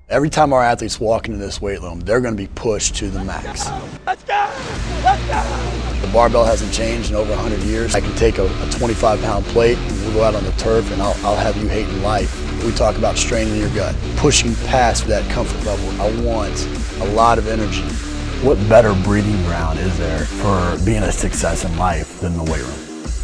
Every time our athletes walk into this weight room, they're going to be pushed to the max. Let's go! Let's go! The barbell hasn't changed in over 100 years. I can take a 25-pound plate and we'll go out on the turf and I'll have you hating life. We talk about straining your gut, pushing past that comfort level. I want a lot of energy. What better breeding ground is there for being a success in life than the weight room?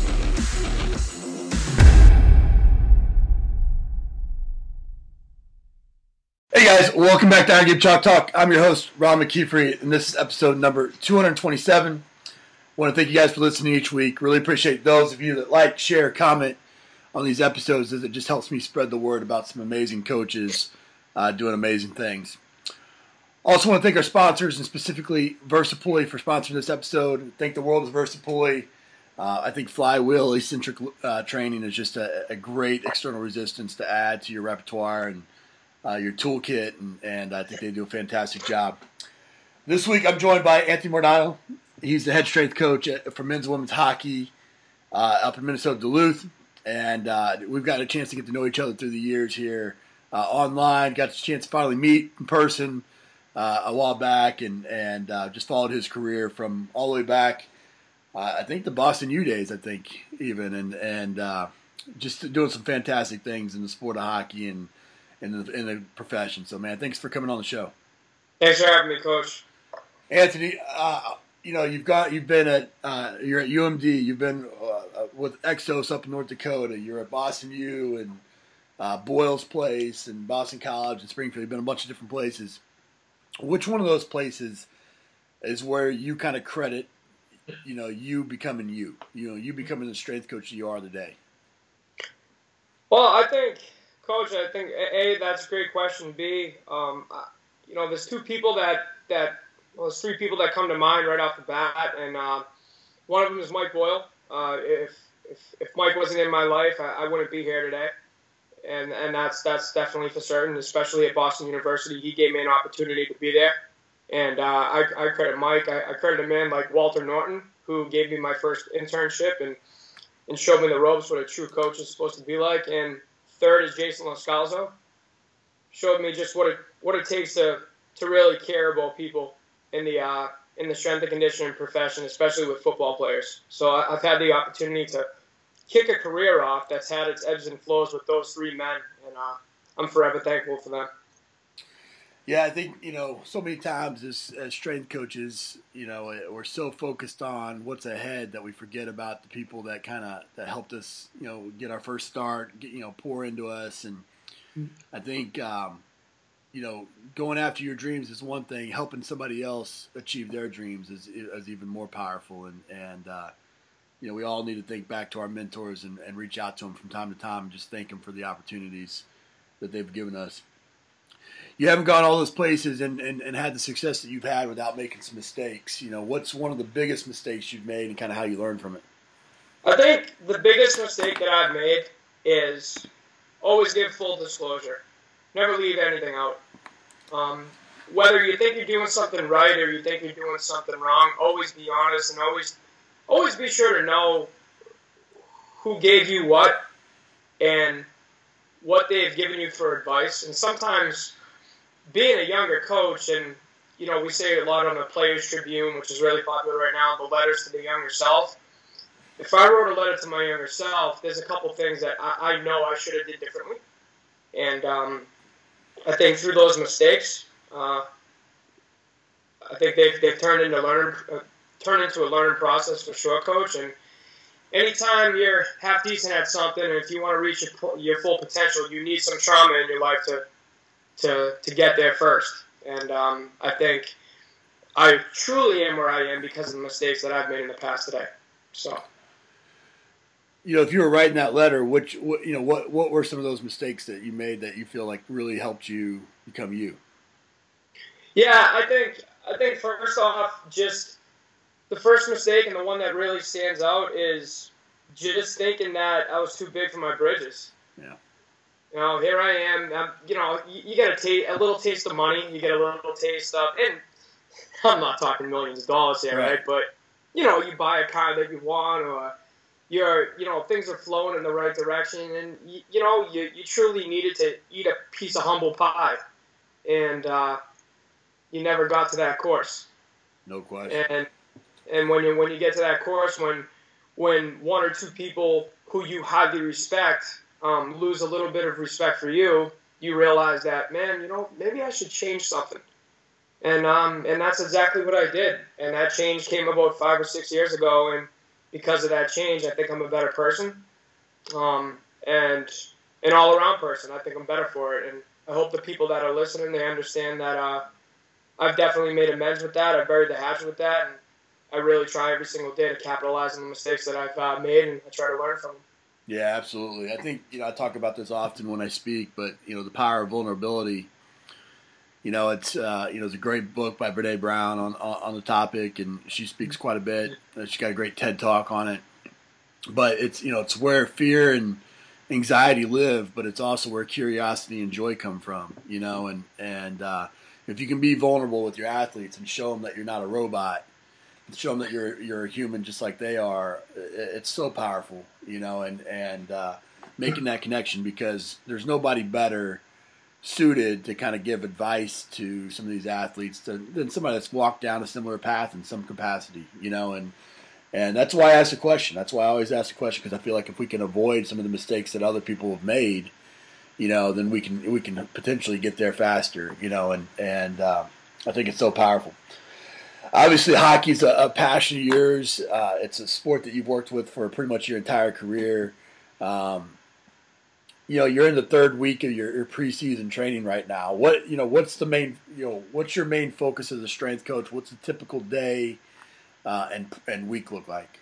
Hey guys, welcome back to Give Chalk Talk. I'm your host, Ron McKeefery, and this is episode number 227. I want to thank you guys for listening each week. Really appreciate those of you that like, share, comment on these episodes, as it just helps me spread the word about some amazing coaches doing amazing things. Also want to thank our sponsors, and specifically VersaPulley for sponsoring this episode. Thank the world of VersaPulley. I think flywheel eccentric training is just a great external resistance to add to your repertoire and your toolkit, and I think they do a fantastic job. This week I'm joined by Anthony Mordano. He's the head strength coach for men's and women's hockey up in Minnesota, Duluth, and we've gotten a chance to get to know each other through the years here online. Got a chance to finally meet in person a while back, and just followed his career from all the way back, I think the Boston U days, I think even, and just doing some fantastic things in the sport of hockey and in the profession. So, man, thanks for coming on the show. Thanks for having me, Coach. Anthony, you've been at you're at UMD. You've been with Exos up in North Dakota. You're at Boston U and Boyle's Place and Boston College and Springfield. You've been a bunch of different places. Which one of those places is where you kind of credit, you becoming you becoming the strength coach that you are today? Well, I think, Coach, A, that's a great question. B, there's three people that come to mind right off the bat, and one of them is Mike Boyle. If Mike wasn't in my life, I wouldn't be here today, and that's definitely for certain. Especially at Boston University, he gave me an opportunity to be there, and I credit Mike. I credit a man like Walter Norton, who gave me my first internship and showed me the ropes, what a true coach is supposed to be like. And third is Jason Loscalzo. Showed me just what it takes to really care about people in the strength and conditioning profession, especially with football players. So I've had the opportunity to kick a career off that's had its ebbs and flows with those three men, and I'm forever thankful for them. Yeah, I think, so many times as strength coaches, we're so focused on what's ahead that we forget about the people that that helped us, get our first start, pour into us. And I think, going after your dreams is one thing. Helping somebody else achieve their dreams is even more powerful. And we all need to think back to our mentors and reach out to them from time to time and just thank them for the opportunities that they've given us. You haven't gone all those places and had the success that you've had without making some mistakes. What's one of the biggest mistakes you've made and kind of how you learned from it? I think the biggest mistake that I've made is always give full disclosure. Never leave anything out. Whether you think you're doing something right or you think you're doing something wrong, always be honest and always be sure to know who gave you what and what they've given you for advice. And sometimes, being a younger coach, and we say a lot on the Players Tribune, which is really popular right now, the letters to the younger self. If I wrote a letter to my younger self, there's a couple things that I know I should have did differently. And I think through those mistakes, I think they've turned into a learning process for sure, Coach. And anytime you're half decent at something, and if you want to reach your full potential, you need some trauma in your life to get there first. And I think I truly am where I am because of the mistakes that I've made in the past today. So, if you were writing that letter, what were some of those mistakes that you made that you feel like really helped you become you? Yeah, I think first off, just the first mistake and the one that really stands out is just thinking that I was too big for my britches. Yeah. Here I am. You get a little taste of money. You get a little taste of, and I'm not talking millions of dollars here, right? But, you buy a car that you want, or things are flowing in the right direction, and you truly needed to eat a piece of humble pie. and you never got to that course. No question. And when you get to that course, when one or two people who you highly respect lose a little bit of respect for you, you realize that, man, maybe I should change something. And that's exactly what I did. And that change came about 5 or 6 years ago. And because of that change, I think I'm a better person, and an all-around person. I think I'm better for it. And I hope the people that are listening, they understand that I've definitely made amends with that. I buried the hatchet with that. And I really try every single day to capitalize on the mistakes that I've made, and I try to learn from them. Yeah, absolutely. I think, I talk about this often when I speak, but, the power of vulnerability, it's a great book by Brené Brown on the topic, and she speaks quite a bit. She's got a great TED Talk on it. But it's where fear and anxiety live, but it's also where curiosity and joy come from, and if you can be vulnerable with your athletes and show them that you're not a robot, show them that you're a human just like they are, it's so powerful, and making that connection, because there's nobody better suited to kind of give advice to some of these athletes than somebody that's walked down a similar path in some capacity, and that's why I ask the question. That's why I always ask the question, because I feel like if we can avoid some of the mistakes that other people have made, then we can potentially get there faster, and I think it's so powerful. Obviously, hockey's a passion of yours. It's a sport that you've worked with for pretty much your entire career. You're in the third week of your preseason training right now. What's the main, what's your main focus as a strength coach? What's a typical day and week look like?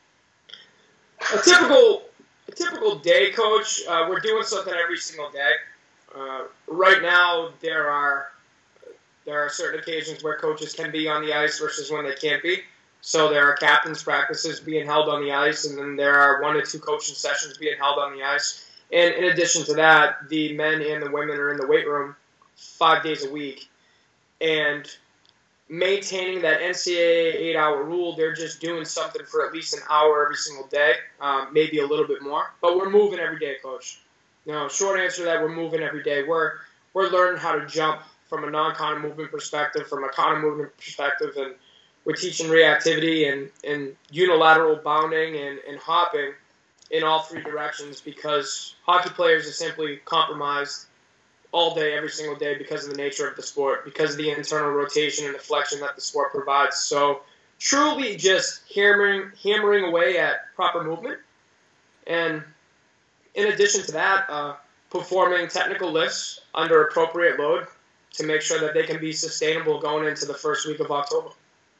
A typical day, Coach. We're doing something every single day. Right now, there are certain occasions where coaches can be on the ice versus when they can't be. So there are captains' practices being held on the ice, and then there are 1 to 2 coaching sessions being held on the ice. And in addition to that, the men and the women are in the weight room 5 days a week. And maintaining that NCAA 8-hour rule, they're just doing something for at least an hour every single day, maybe a little bit more. But we're moving every day, Coach. Short answer to that, we're moving every day. We're learning how to jump from a non-counter movement perspective, from a counter movement perspective, and we're teaching reactivity and unilateral bounding and hopping in all 3 directions, because hockey players are simply compromised all day, every single day, because of the nature of the sport, because of the internal rotation and deflection that the sport provides. So truly just hammering away at proper movement. And in addition to that, performing technical lifts under appropriate load to make sure that they can be sustainable going into the first week of October.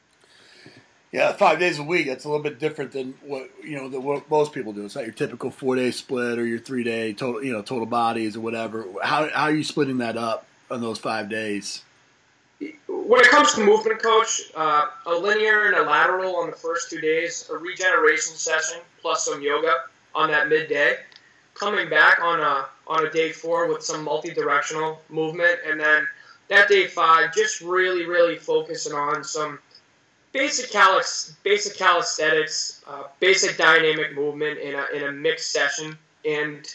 Yeah, 5 days a week. That's a little bit different than what what most people do. It's not your typical 4-day split or your 3-day total bodies or whatever. How are you splitting that up on those 5 days? When it comes to movement, Coach, a linear and a lateral on the first 2 days, a regeneration session plus some yoga on that midday, coming back on a day 4 with some multi-directional movement, and then that day 5 just really focusing on some basic calisthenics, basic dynamic movement in a mixed session, and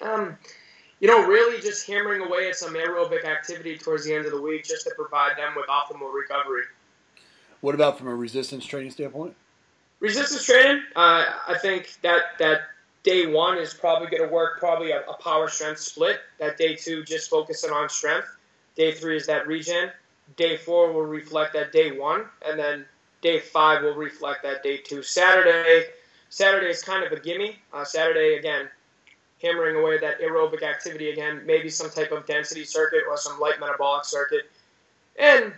really just hammering away at some aerobic activity towards the end of the week, just to provide them with optimal recovery. What about from a resistance training standpoint? Resistance training, I think that day 1 is probably going to work a power strength split. That day 2 just focusing on strength. Day 3 is that regen. Day 4 will reflect that day 1, and then day 5 will reflect that day 2. Saturday is kind of a gimme. Saturday, again, hammering away that aerobic activity again, maybe some type of density circuit or some light metabolic circuit, and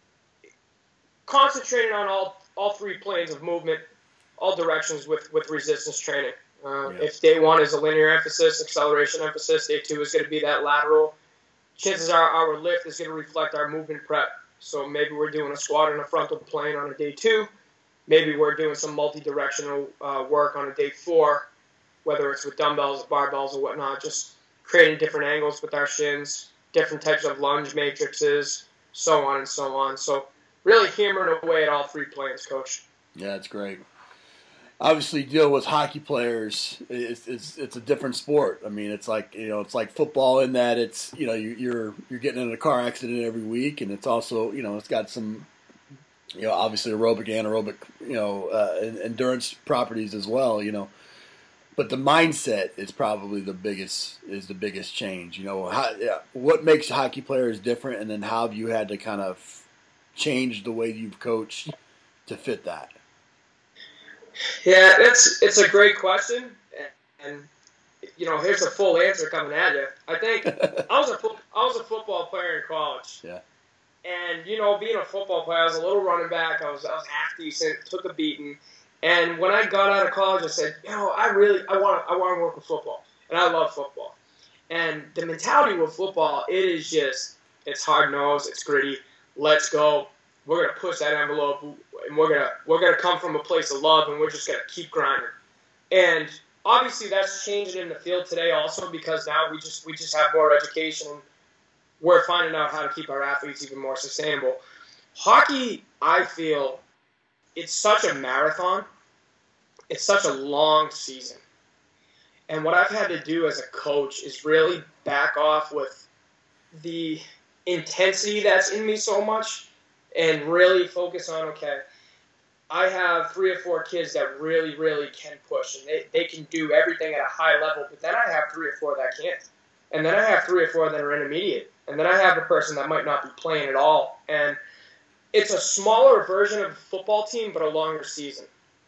concentrating on all 3 planes of movement, all directions with resistance training. If day 1 is a linear emphasis, acceleration emphasis, day 2 is going to be that lateral. Chances are our lift is going to reflect our movement prep. So maybe we're doing a squat in a frontal plane on a day 2. Maybe we're doing some multi-directional work on a day 4, whether it's with dumbbells, barbells, or whatnot, just creating different angles with our shins, different types of lunge matrices, so on and so on. So really hammering away at all 3 planes, Coach. Yeah, that's great. obviously deal with hockey players. It's a different sport. I mean, it's like football in that it's you're getting in a car accident every week, and it's also it's got some obviously aerobic, anaerobic endurance properties as well. But the mindset is probably the biggest change. What makes hockey players different, and then how have you had to kind of change the way you've coached to fit that? Yeah, it's a great question, and here's a full answer coming at you. I think I was a football player in college. Yeah. And being a football player, I was a little running back. I was half decent, took a beating. And when I got out of college, I said, I want to work with football, and I love football. And the mentality with football, it's hard nosed, it's gritty. Let's go. We're gonna push that envelope, and we're gonna come from a place of love, and we're just gonna keep grinding. And obviously, that's changing in the field today also, because now we just have more education, and we're finding out how to keep our athletes even more sustainable. Hockey, I feel, it's such a marathon. It's such a long season. And what I've had to do as a coach is really back off with the intensity that's in me so much and really focus on, okay, I have 3 or 4 kids that really, really can push, and they can do everything at a high level, but then I have 3 or 4 that can't. And then I have 3 or 4 that are intermediate. And then I have a person that might not be playing at all. And it's a smaller version of a football team, but a longer season.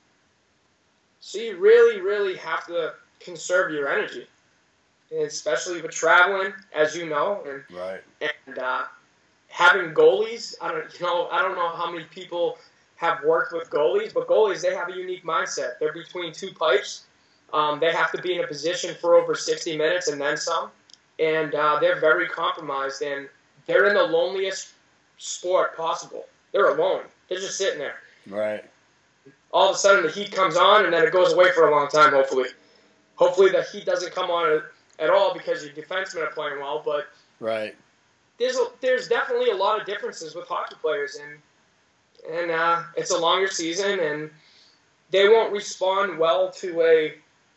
So you really, really have to conserve your energy, and especially with traveling, as you know, and right. And having goalies. I don't know how many people have worked with goalies, but goalies, they have a unique mindset. They're between 2 pipes. They have to be in a position for over 60 minutes and then some, and they're very compromised, and they're in the loneliest sport possible. They're alone. They're just sitting there. Right. All of a sudden the heat comes on, and then it goes away for a long time, hopefully. Hopefully the heat doesn't come on at all because your defensemen are playing well, but right. There's definitely a lot of differences with hockey players, and it's a longer season, and they won't respond well to a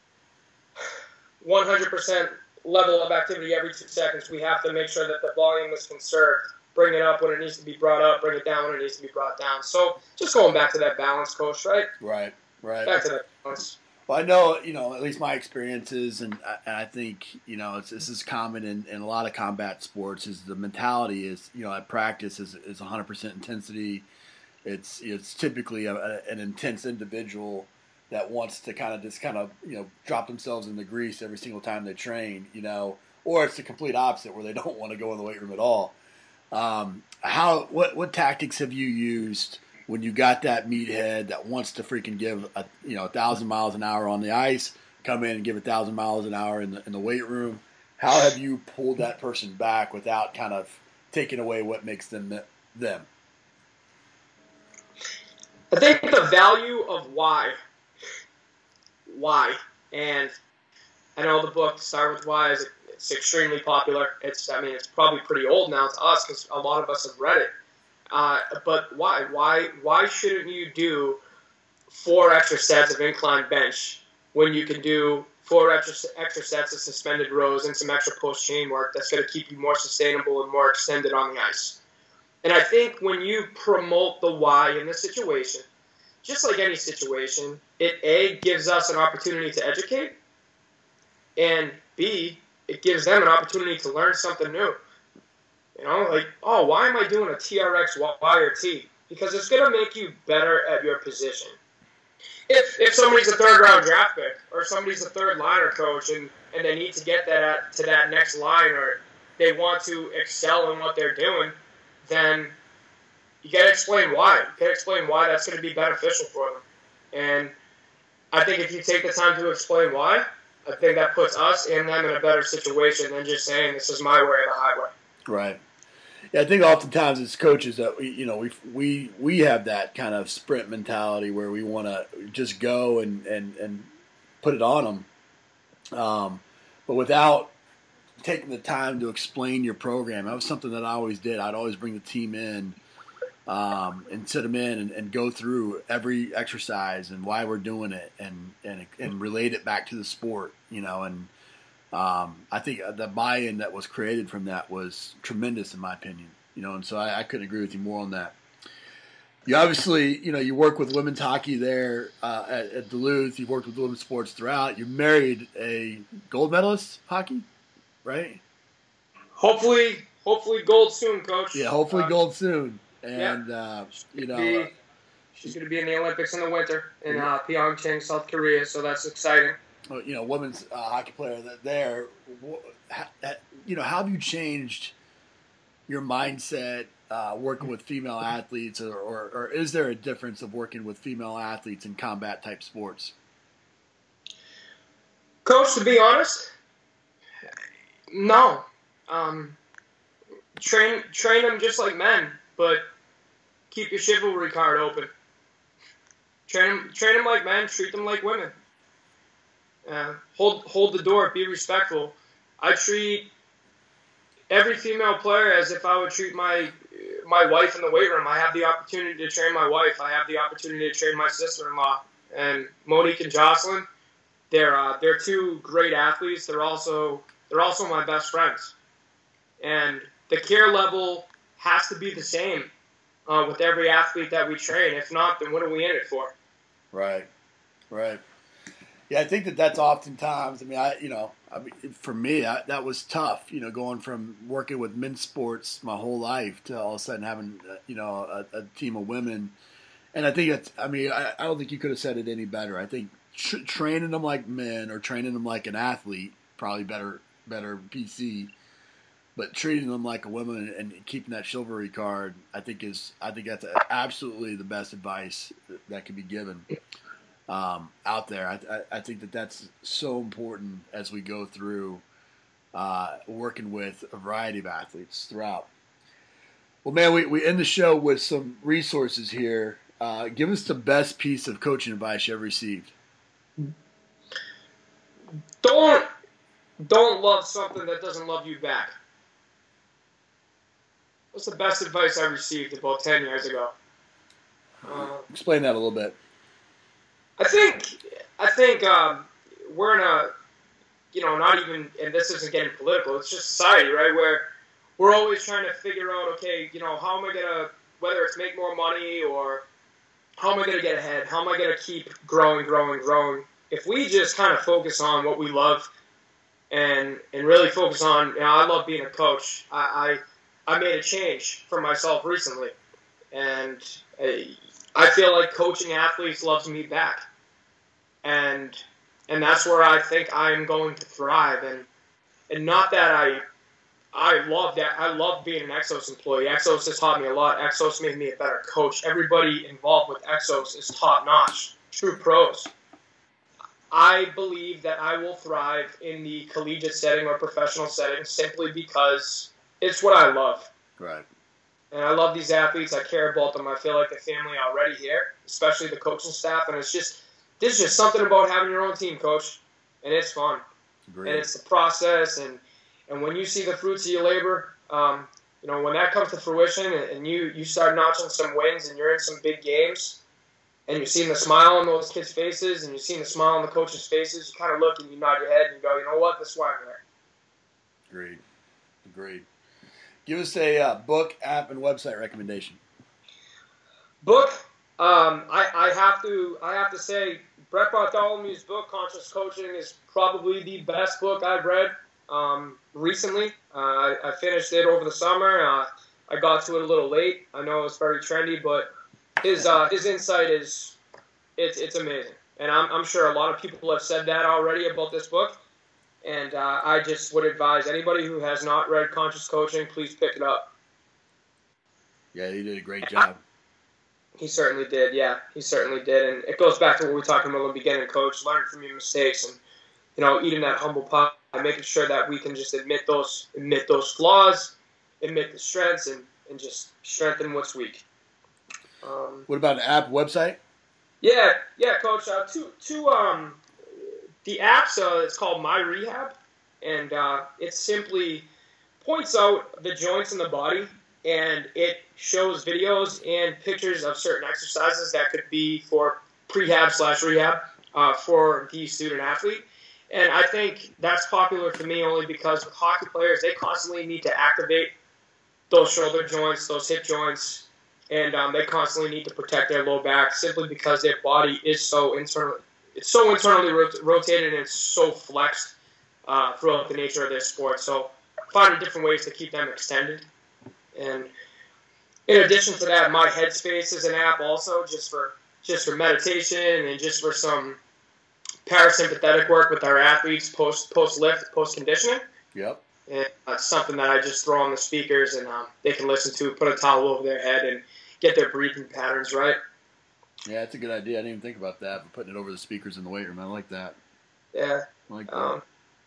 100% level of activity every 2 seconds. We have to make sure that the volume is conserved. Bring it up when it needs to be brought up. Bring it down when it needs to be brought down. So just going back to that balance, Coach, right? Right. Back to that balance. Well, I know, at least my experiences, and I think, this is common in a lot of combat sports, is the mentality is, at practice is 100% intensity. It's typically an intense individual that wants to kind of drop themselves in the grease every single time they train, or it's the complete opposite where they don't want to go in the weight room at all. What tactics have you used when you got that meathead that wants to freaking give 1,000 miles an hour on the ice, come in and give 1,000 miles an hour in the weight room? How have you pulled that person back without kind of taking away what makes them them? I think the value of why, and I know the book Start With Why it's extremely popular. It's probably pretty old now to us because a lot of us have read it. But why? Why shouldn't you do 4 extra sets of incline bench when you can do 4 extra sets of suspended rows and some extra post chain work that's going to keep you more sustainable and more extended on the ice? And I think when you promote the why in this situation, just like any situation, it gives us an opportunity to educate, and B, it gives them an opportunity to learn something new. Why am I doing a TRX Y or T? Because it's going to make you better at your position. If somebody's a 3rd round draft pick, or somebody's a 3rd liner coach, and they need to get to that next line, or they want to excel in what they're doing, then you got to explain why. You got to explain why that's going to be beneficial for them. And I think if you take the time to explain why, I think that puts us and them in a better situation than just saying this is my way or the highway. Right. Yeah, I think oftentimes as coaches that we have that kind of sprint mentality where we want to just go and put it on them, but without taking the time to explain your program. That was something that I always did. I'd always bring the team in and sit them in and go through every exercise and why we're doing it and relate it back to the sport, and I think the buy-in that was created from that was tremendous in my opinion, and so I couldn't agree with you more on that. You obviously, you work with women's hockey there at Duluth. You've worked with women's sports throughout. You married a gold medalist hockey, right? Hopefully gold soon, Coach. Yeah, hopefully gold soon. And, she's going to be in the Olympics in the winter in Pyeongchang, South Korea, so that's exciting. Women's hockey player there, how have you changed your mindset working with female athletes, or is there a difference of working with female athletes in combat type sports? Coach, to be honest, no. Train them just like men, but keep your chivalry card open. Train them like men, treat them like women. Hold the door, be respectful. I treat every female player as if I would treat my wife in the weight room. I have the opportunity to train my wife. I have the opportunity to train my sister-in-law. And Monique and Jocelyn, they're two great athletes. They're also my best friends. And the care level has to be the same with every athlete that we train. If not, then what are we in it for? Right. Yeah, I think that's oftentimes. For me, that was tough. Going from working with men's sports my whole life to all of a sudden having a team of women. And I think that's. I don't think you could have said it any better. I think training them like men or training them like an athlete, probably better PC. But treating them like a woman and keeping that chivalry card, I think that's absolutely the best advice that can be given out there. I think that's so important as we go through working with a variety of athletes throughout. Well, man, we end the show with some resources here. Give us the best piece of coaching advice you ever received. Don't love something that doesn't love you back. What's the best advice I received about 10 years ago? Explain that a little bit. I think we're in a, not even, and this isn't getting political, it's just society, right, where we're always trying to figure out, okay, how am I going to, whether it's make more money or how am I going to get ahead? How am I going to keep growing? If we just kind of focus on what we love and really focus on, I love being a coach. I made a change for myself recently, and I feel like coaching athletes loves me back, and that's where I think I am going to thrive. And not that I love that. I love being an Exos employee. Exos has taught me a lot. Exos made me a better coach. Everybody involved with Exos is top notch, true pros. I believe that I will thrive in the collegiate setting or professional setting simply because it's what I love. Right. And I love these athletes. I care about them. I feel like the family already here, especially the coaching staff. And there's just something about having your own team, Coach. And it's fun. Agreed. And it's the process. And when you see the fruits of your labor, when that comes to fruition and you start notching some wins and you're in some big games and you're seeing the smile on those kids' faces and you're seeing the smile on the coaches' faces, you kind of look and you nod your head and you go, you know what, this is why I'm here. Agreed. Give us a book, app, and website recommendation. Book, I have to say, Brett Bartholomew's book, Conscious Coaching, is probably the best book I've read recently. I finished it over the summer. I got to it a little late. I know it's very trendy, but his insight it's amazing. And I'm sure a lot of people have said that already about this book. And I just would advise anybody who has not read Conscious Coaching, please pick it up. Yeah, he did a great job. He certainly did, yeah. He certainly did. And it goes back to what we were talking about in the beginning, Coach, learn from your mistakes and, eating that humble pie and making sure that we can just admit those flaws, admit the strengths, and just strengthen what's weak. What about an app, website? Yeah, Coach. The app's it's called My Rehab, and it simply points out the joints in the body and it shows videos and pictures of certain exercises that could be for prehab/rehab for the student athlete. And I think that's popular for me only because with hockey players, they constantly need to activate those shoulder joints, those hip joints, and they constantly need to protect their low back simply because their body is so internally rotated and it's so flexed throughout the nature of their sport. So finding different ways to keep them extended. And in addition to that, My Headspace is an app also just for meditation and just for some parasympathetic work with our athletes post lift, post conditioning. Yep. And that's something that I just throw on the speakers and they can listen to, put a towel over their head and get their breathing patterns right. Yeah, that's a good idea. I didn't even think about that, but putting it over the speakers in the weight room. I like that. Yeah. I like that.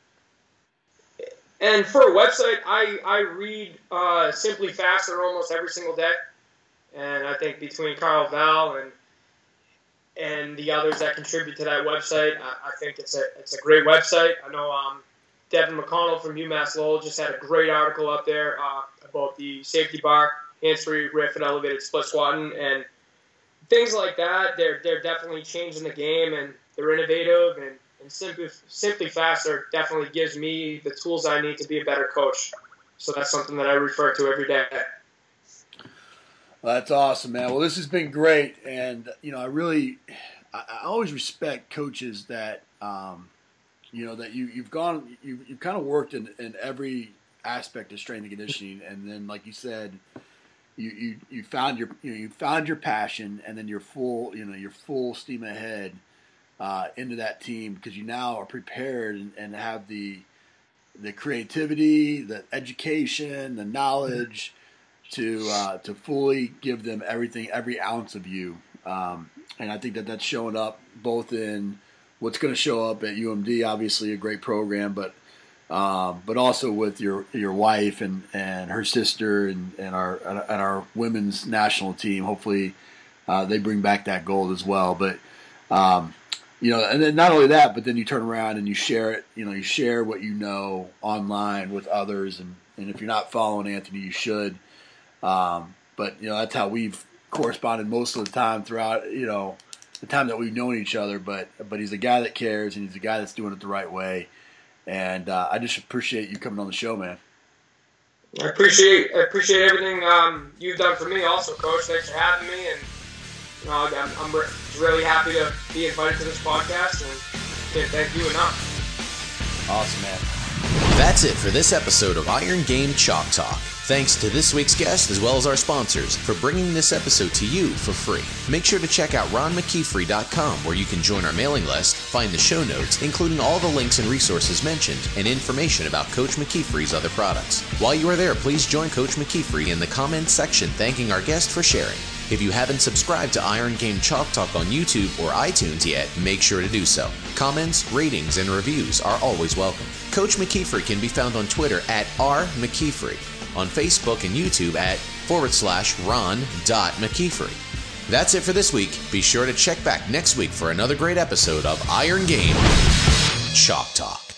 And for a website, I read Simply Faster almost every single day. And I think between Carl Val and the others that contribute to that website, I think it's a great website. I know Devin McConnell from UMass Lowell just had a great article up there about the safety bar, hands-free riff and elevated split squatting, and things like that. They're definitely changing the game, and they're innovative, and Simply Faster definitely gives me the tools I need to be a better coach. So that's something that I refer to every day. Well, that's awesome, man. Well, this has been great, and I always respect coaches that that you've kind of worked in every aspect of strength and conditioning, and then like you said, you found your passion, and then you're full steam ahead into that team because you now are prepared and have the creativity, the education, the knowledge to fully give them everything, every ounce of you. And I think that's showing up both in what's going to show up at UMD, obviously a great program, but also with your wife and her sister and our women's national team. Hopefully they bring back that gold as well. But and then not only that, but then you turn around and you share it. You share what you know online with others, and if you're not following Anthony, you should. But that's how we've corresponded most of the time throughout the time that we've known each other. But he's a guy that cares, and he's a guy that's doing it the right way. And I just appreciate you coming on the show, man. I appreciate everything you've done for me, also, Coach. Thanks for having me, and I'm really happy to be invited to this podcast, and can't thank you enough. Awesome, man. That's it for this episode of Iron Game Chalk Talk. Thanks to this week's guest as well as our sponsors for bringing this episode to you for free. Make sure to check out ronmckeefery.com where you can join our mailing list, find the show notes, including all the links and resources mentioned, and information about Coach McKeefery's other products. While you are there, please join Coach McKeefery in the comments section thanking our guest for sharing. If you haven't subscribed to Iron Game Chalk Talk on YouTube or iTunes yet, make sure to do so. Comments, ratings, and reviews are always welcome. Coach McKeefery can be found on Twitter at @RMcKeefery, on Facebook and YouTube at /Ron.McKeefery. That's it for this week. Be sure to check back next week for another great episode of Iron Game Chalk Talk.